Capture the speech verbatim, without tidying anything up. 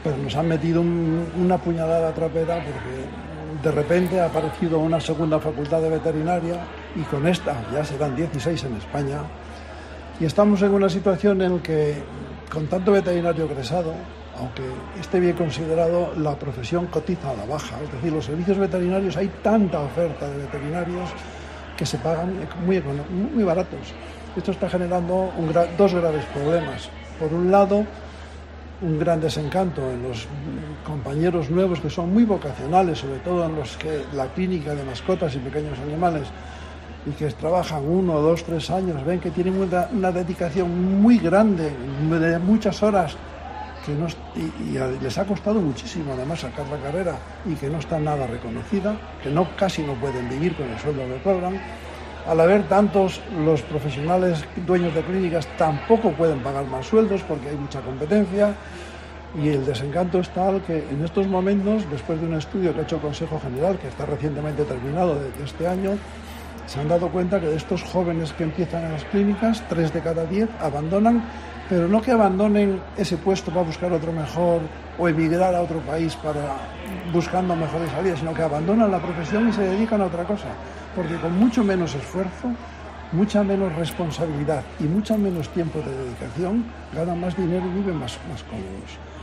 pero nos han metido un, una puñalada trapera porque de repente ha aparecido una segunda facultad de veterinaria y con esta ya serán dieciséis en España y estamos en una situación en que con tanto veterinario egresado, aunque esté bien considerado, la profesión cotiza a la baja, es decir, los servicios veterinarios, hay tanta oferta de veterinarios que se pagan muy, muy baratos. Esto está generando un gra- dos graves problemas. Por un lado, un gran desencanto en los compañeros nuevos que son muy vocacionales, sobre todo en los que la clínica de mascotas y pequeños animales y que trabajan uno, dos, tres años, ven que tienen una, una dedicación muy grande, de muchas horas, que no, y, y les ha costado muchísimo además sacar la carrera y que no está nada reconocida, que no casi no pueden vivir con el sueldo que cobran. Al haber tantos, los profesionales dueños de clínicas tampoco pueden pagar más sueldos porque hay mucha competencia y el desencanto es tal que en estos momentos, después de un estudio que ha hecho el Consejo General, que está recientemente terminado de, de este año, se han dado cuenta que de estos jóvenes que empiezan en las clínicas, tres de cada diez abandonan, pero no que abandonen ese puesto para buscar otro mejor o emigrar a otro país para buscando mejores salidas, sino que abandonan la profesión y se dedican a otra cosa, porque con mucho menos esfuerzo, mucha menos responsabilidad y mucho menos tiempo de dedicación ganan más dinero y viven más, más cómodos.